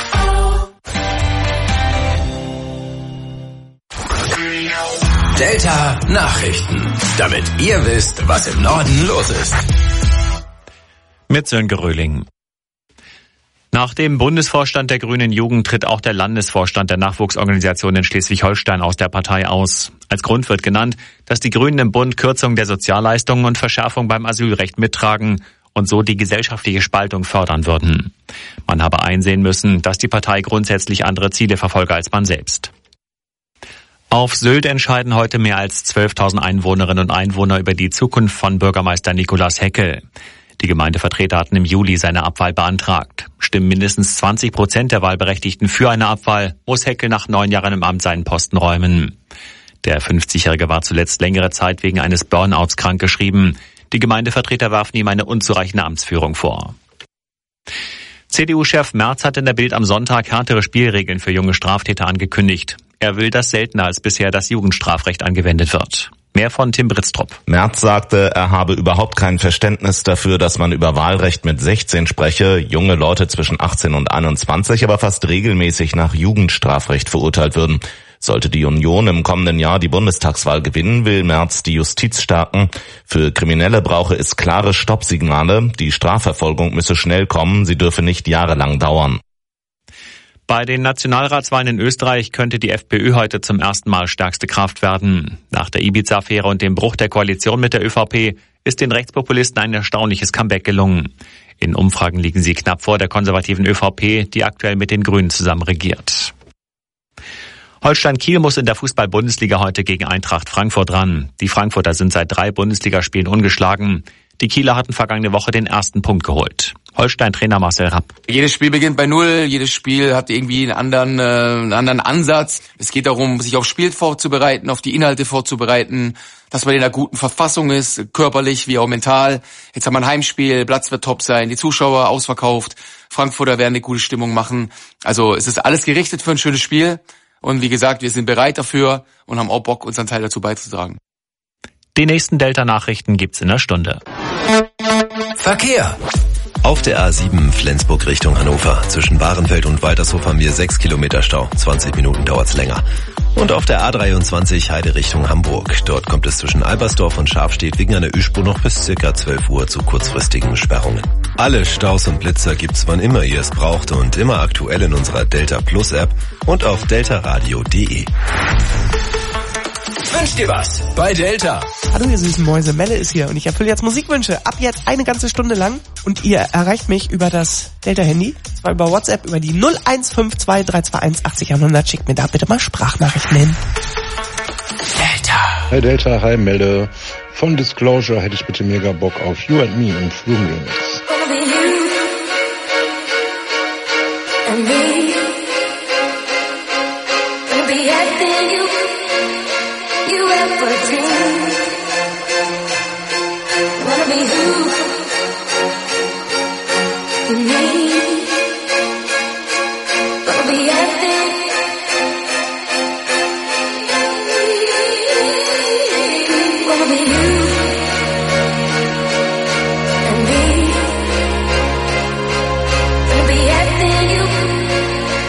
Delta Nachrichten. Damit ihr wisst, was im Norden los ist. Mit Sönke Röhling. Nach dem Bundesvorstand der Grünen Jugend tritt auch der Landesvorstand der Nachwuchsorganisation in Schleswig-Holstein aus der Partei aus. Als Grund wird genannt, dass die Grünen im Bund Kürzung der Sozialleistungen und Verschärfung beim Asylrecht mittragen und so die gesellschaftliche Spaltung fördern würden. Man habe einsehen müssen, dass die Partei grundsätzlich andere Ziele verfolge als man selbst. Auf Sylt entscheiden heute mehr als zwölftausend Einwohnerinnen und Einwohner über die Zukunft von Bürgermeister Nikolaus Heckel. Die Gemeindevertreter hatten im Juli seine Abwahl beantragt. Stimmen mindestens zwanzig Prozent der Wahlberechtigten für eine Abwahl, muss Heckel nach neun Jahren im Amt seinen Posten räumen. Der fünfzigjährige war zuletzt längere Zeit wegen eines Burnouts krankgeschrieben. Die Gemeindevertreter werfen ihm eine unzureichende Amtsführung vor. C D U-Chef Merz hat in der Bild am Sonntag härtere Spielregeln für junge Straftäter angekündigt. Er will, dass seltener als bisher das Jugendstrafrecht angewendet wird. Mehr von Tim Britztrup. Merz sagte, er habe überhaupt kein Verständnis dafür, dass man über Wahlrecht mit sechzehn spreche, junge Leute zwischen achtzehn und einundzwanzig aber fast regelmäßig nach Jugendstrafrecht verurteilt würden. Sollte die Union im kommenden Jahr die Bundestagswahl gewinnen, will Merz die Justiz stärken. Für Kriminelle brauche es klare Stoppsignale. Die Strafverfolgung müsse schnell kommen, sie dürfe nicht jahrelang dauern. Bei den Nationalratswahlen in Österreich könnte die FPÖ heute zum ersten Mal stärkste Kraft werden. Nach der Ibiza-Affäre und dem Bruch der Koalition mit der ÖVP ist den Rechtspopulisten ein erstaunliches Comeback gelungen. In Umfragen liegen sie knapp vor der konservativen ÖVP, die aktuell mit den Grünen zusammen regiert. Holstein Kiel muss in der Fußball-Bundesliga heute gegen Eintracht Frankfurt ran. Die Frankfurter sind seit drei Bundesligaspielen ungeschlagen. Die Kieler hatten vergangene Woche den ersten Punkt geholt. Holstein-Trainer Marcel Rapp. Jedes Spiel beginnt bei Null, jedes Spiel hat irgendwie einen anderen, äh, einen anderen Ansatz. Es geht darum, sich aufs Spiel vorzubereiten, auf die Inhalte vorzubereiten, dass man in einer guten Verfassung ist, körperlich wie auch mental. Jetzt haben wir ein Heimspiel, Platz wird top sein, die Zuschauer ausverkauft, Frankfurter werden eine gute Stimmung machen. Also es ist alles gerichtet für ein schönes Spiel und wie gesagt, wir sind bereit dafür und haben auch Bock, unseren Teil dazu beizutragen. Die nächsten Delta-Nachrichten gibt's in einer Stunde. Verkehr. Auf der A sieben Flensburg Richtung Hannover. Zwischen Bahrenfeld und Waltershof haben wir sechs Kilometer Stau. zwanzig Minuten dauert's länger. Und auf der A dreiundzwanzig Heide Richtung Hamburg. Dort kommt es zwischen Albersdorf und Schafstedt wegen einer Ü-Spur noch bis circa zwölf Uhr zu kurzfristigen Sperrungen. Alle Staus und Blitzer gibt's wann immer ihr es braucht und immer aktuell in unserer Delta Plus App und auf deltaradio punkt de. Wünsch dir was bei Delta. Hallo ihr süßen Mäuse, Melle ist hier und ich erfülle jetzt Musikwünsche. Ab jetzt eine ganze Stunde lang und ihr erreicht mich über das Delta-Handy, zwar über WhatsApp, über die null eins fünf zwei drei zwei eins achtzig hundert. Schickt mir da bitte mal Sprachnachrichten hin. Delta. Hi Delta, hi Melle. Von Disclosure hätte ich bitte mega Bock auf You and Me im Flume Remix.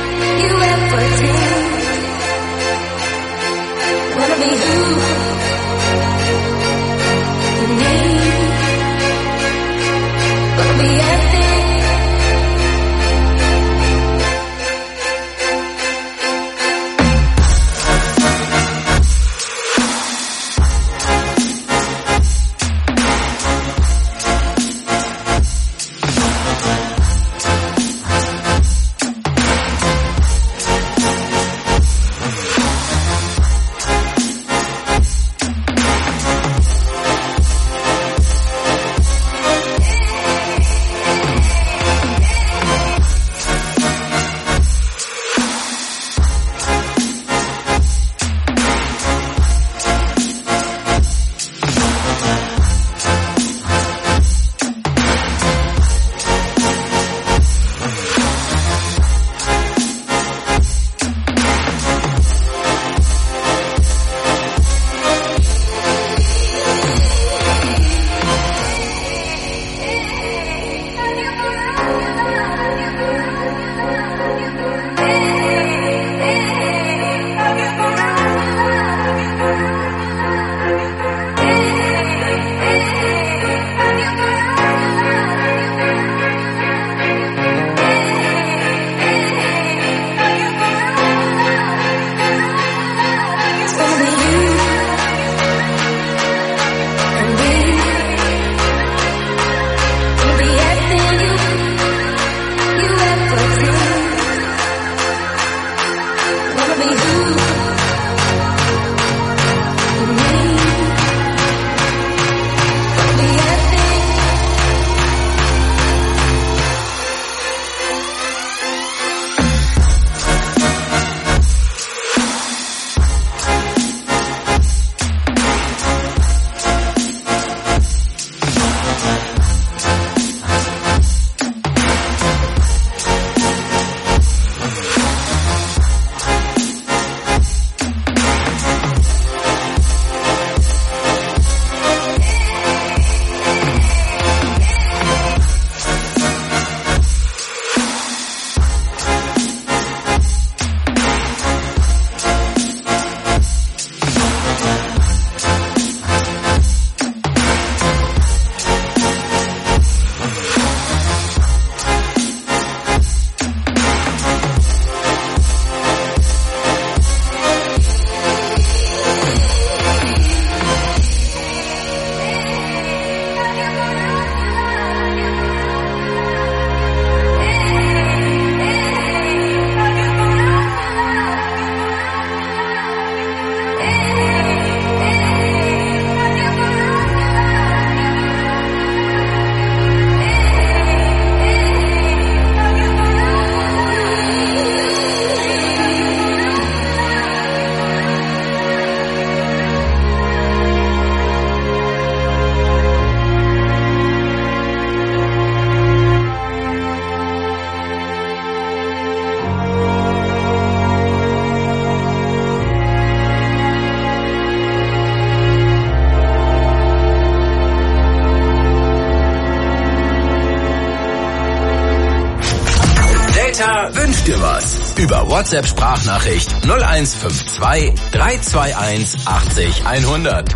Wanna be you. Na, wünsch dir was. Über WhatsApp-Sprachnachricht null eins fünf zwei drei zwei eins achtzig hundert.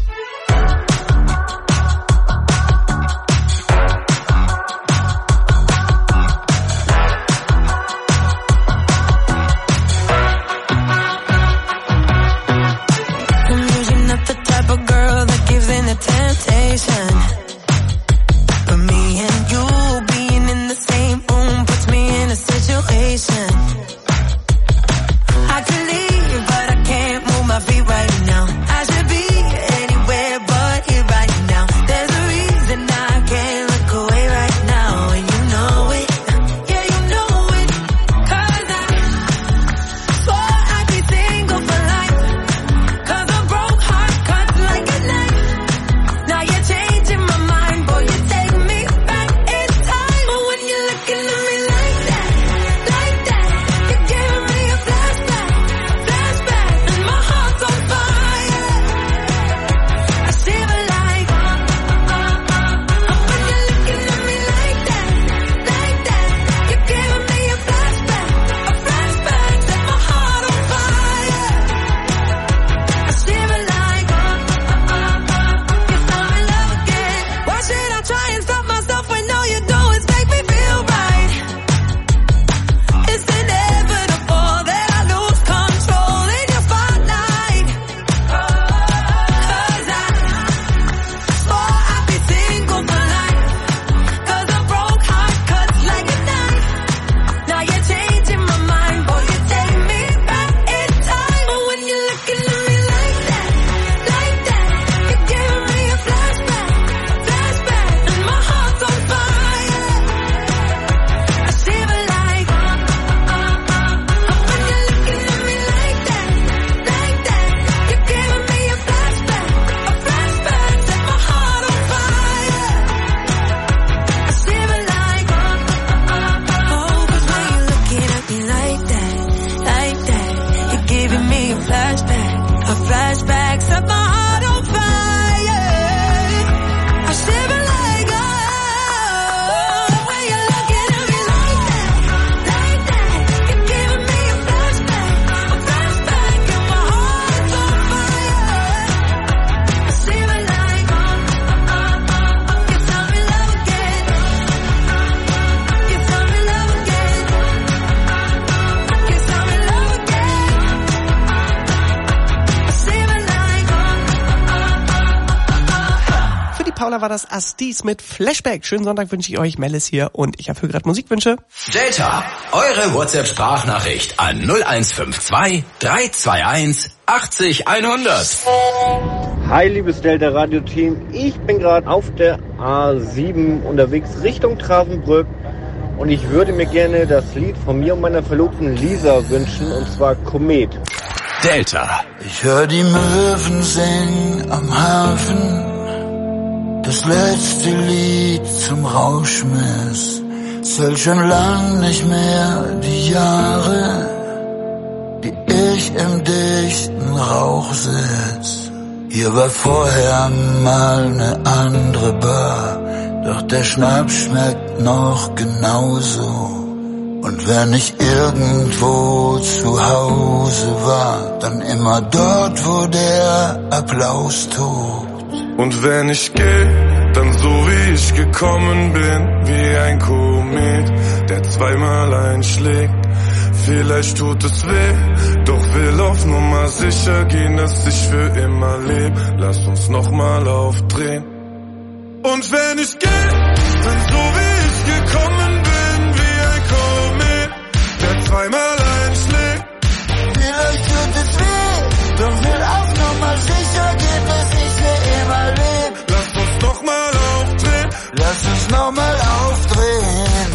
War das Astis mit Flashback. Schönen Sonntag wünsche ich euch. Melis hier und ich erfülle gerade Musikwünsche. Delta, eure WhatsApp-Sprachnachricht an null eins fünf zwei drei zwei eins achtzig hundert. Hi, liebes Delta-Radio-Team. Ich bin gerade auf der A sieben unterwegs Richtung Travenbrück und ich würde mir gerne das Lied von mir und meiner Verlobten Lisa wünschen, und zwar Komet. Delta. Ich höre die Möwen singen am Hafen. Das letzte Lied zum Rauschmiss zählt schon lang nicht mehr die Jahre, die ich im dichten Rauch sitz. Hier war vorher mal ne andere Bar, doch der Schnaps schmeckt noch genauso. Und wenn ich irgendwo zu Hause war, dann immer dort, wo der Applaus tobt. Und wenn ich geh, dann so wie ich gekommen bin, wie ein Komet, der zweimal einschlägt. Vielleicht tut es weh, doch will auf Nummer sicher gehen, dass ich für immer leb. Lass uns nochmal aufdrehen. Und wenn ich geh, dann so wie ich gekommen bin, wie ein Komet, der zweimal einschlägt. Vielleicht tut es weh, doch will auf Nummer sicher gehen, dass ich für immer leb. Lass uns nochmal aufdrehen. Lass uns nochmal aufdrehen.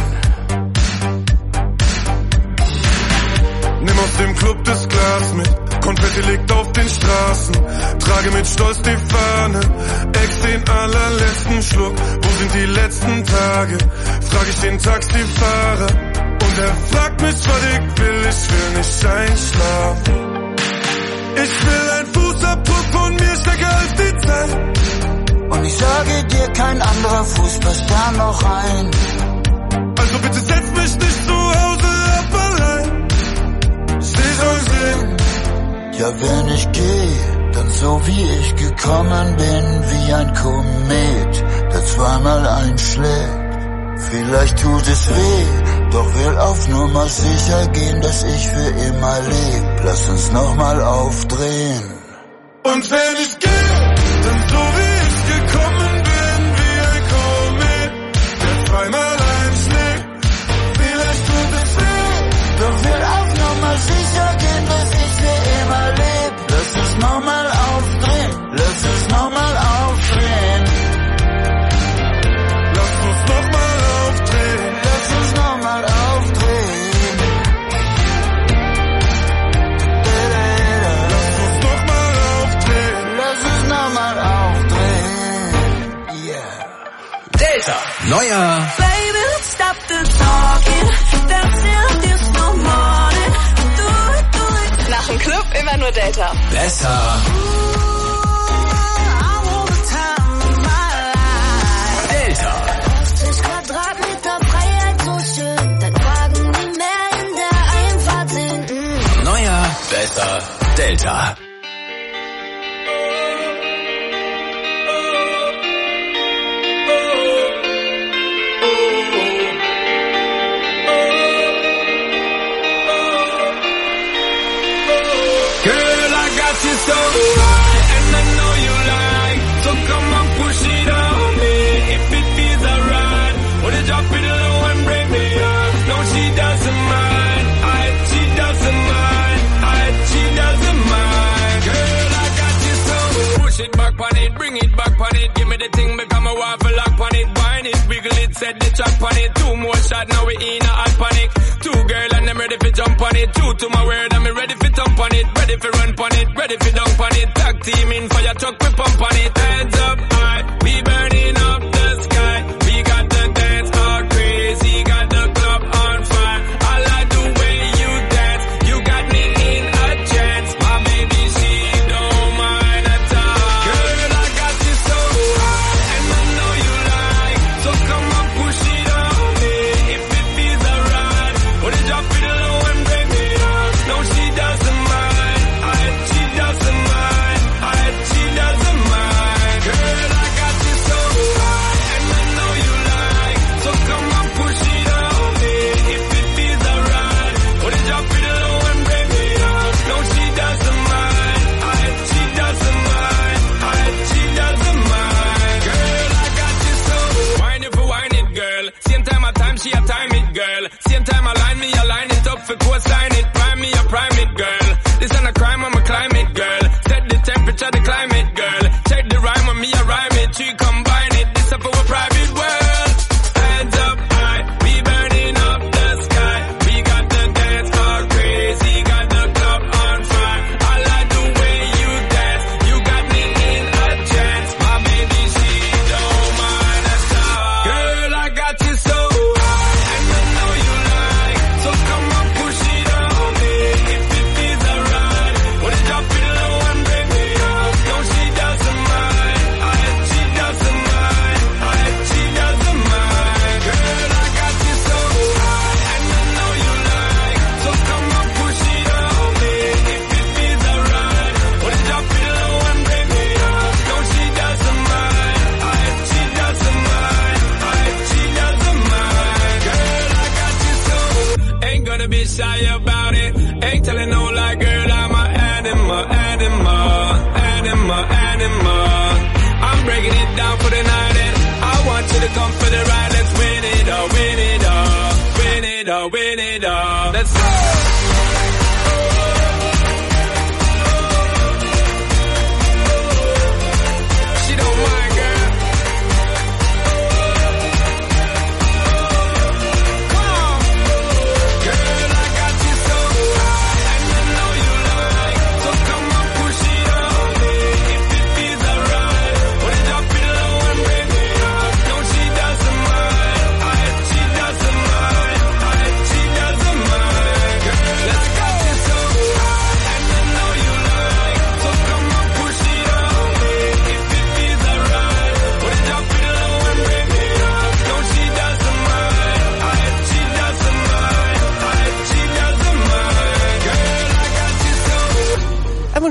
Nimm aus dem Club das Glas mit, Konfetti liegt auf den Straßen. Trage mit Stolz die Fahne, ex den allerletzten Schluck. Wo sind die letzten Tage? Frag ich den Taxifahrer. Und er fragt mich, was ich will, ich will nicht einschlafen. Ich will ein Fußabdruck von mir stärker als die Zeit. Und ich sage dir, kein anderer Fuß passt da noch rein. Also bitte setz mich nicht zu Hause Ja, wenn ich gehe, dann so wie ich gekommen bin, wie ein Komet, der zweimal einschlägt. Vielleicht tut es weh, doch will auf Nummer sicher gehen, dass ich für immer leb. Lass uns nochmal aufdrehen. Und wenn ich gehe, dann so wie ich gekommen bin, wie ein Komet, der zweimal einschlägt. Vielleicht tut es weh, doch will auf Nummer sicher gehen, dass ich für immer leb. Lass uns nochmal aufdrehen, lass uns nochmal aufdrehen. Lass uns nochmal aufdrehen, lass uns nochmal aufdrehen. Lass uns nochmal aufdrehen, lass uns nochmal aufdrehen. Yeah. Delta, neuer Baby, let's stop the talking. That's it, there's no morning. Do it, do it. Nach dem Club immer nur Delta. Besser. Delta. achtzig Quadratmeter Freiheit, so schön. Dein Wagen nie mehr in der Einfahrt sind. Mm. Neuer, besser, Delta. girl, I got you so high, and I know you like, so come on, push it on me, if it feels alright, wanna drop it low and bring me up, no, she doesn't mind, I, she doesn't mind, I, she doesn't mind, girl, I got you so, push it back on it, bring it back on it, give me the thing, become a waffle lock on it, wine it, wiggle it, set the track on it, two more shot, now we in a hot panic, two girl and I'm ready for jump on it, two to my word, I'm ready for thump on it, ready for run on it, ready for dunk on it, tag team in fire truck, we pump on it, hands up high, we burning up the sky, we got the dance all crazy, got the club on fire, I like the way you dance, you got me in a trance, my baby she don't mind at all, girl I got you so high, and I know you like, so come on push it on me, if it feels alright, wanna drop it low and bring me up, no she doesn't mind, I, she doesn't mind, I, she doesn't mind, girl I got you so high, and I know you like, so come on push it on me, if it feels alright, wanna drop it low and bring me up, no she doesn't mind, I, she doesn't mind, I, she doesn't mind, girl I got you so, wine it for wine it girl, same time a time she a time it girl, same time I line me a line it up for co-sign it, prime me a prime it girl, this ain't a crime I'm a climate girl, set the temperature the climate girl, check the rhyme when me a rhyme it, she combine it, this up for a private world, hands up high, we burning up the sky, we got the dance all crazy, got the club on fire, I like the way you dance, you got me in a trance, my baby she don't mind at all, girl I got you so high, and I know you like, so come on push it on me, if it feels alright, wanna drop it low and bring me up, no she doesn't mind, I, she doesn't mind, I, she doesn't mind, girl I got you so high, and I know you like, so come on push it on me, if it feels alright, wanna drop it low and bring me up, no she doesn't mind, I, she doesn't mind, I, she doesn't mind, girl I got you so, ain't gonna be shy about it, ain't telling no lie, girl I'm a animal, animal, animal, animal, I'm breaking it down for the night and I want you to come for the ride, let's win it all, win it all, win it all, win it all, let's go. She don't mind, girl. Come on. Girl, I got you so high, and I know you like, so come on, push it on me, if it feels alright, wanna drop it low and bring me up, no she doesn't mind, I, she doesn't mind, I, she doesn't mind.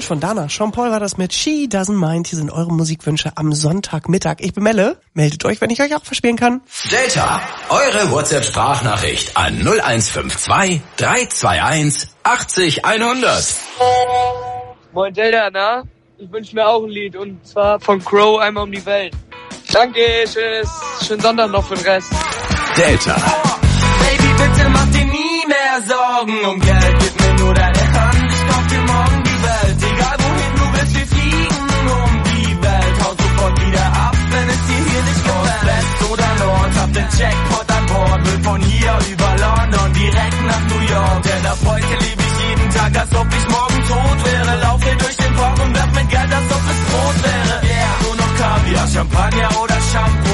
Komisch von Dana. Sean Paul war das mit She Doesn't Mind. Hier sind eure Musikwünsche am Sonntagmittag. Ich bin Melle. Meldet euch, wenn ich euch auch verspielen kann. Delta, eure WhatsApp-Sprachnachricht an null eins fünf zwei drei zwei eins achtzig hundert. Moin Delta, na? Ich wünsche mir auch ein Lied und zwar von Crow, Einmal um die Welt. Danke, schönes, schönen Sonntag noch für den Rest. Delta. Baby, bitte mach dir nie mehr Sorgen um Geld, gib mir nur deine Hand, ich kauf dir morgen die Welt. Egal wohin du willst, wir fliegen um die Welt. Hau sofort wieder ab, wenn es dir hier nicht gefällt. West oder Nord, hab den Jackpot an Bord, will von hier über London direkt nach New York. Denn ab heute lebe ich jeden Tag, als ob ich morgen tot wäre. Lauf hier durch den Park und werf mit Geld, als ob es Brot wäre. Yeah, nur noch Kaviar, Champagner oder Shampoo.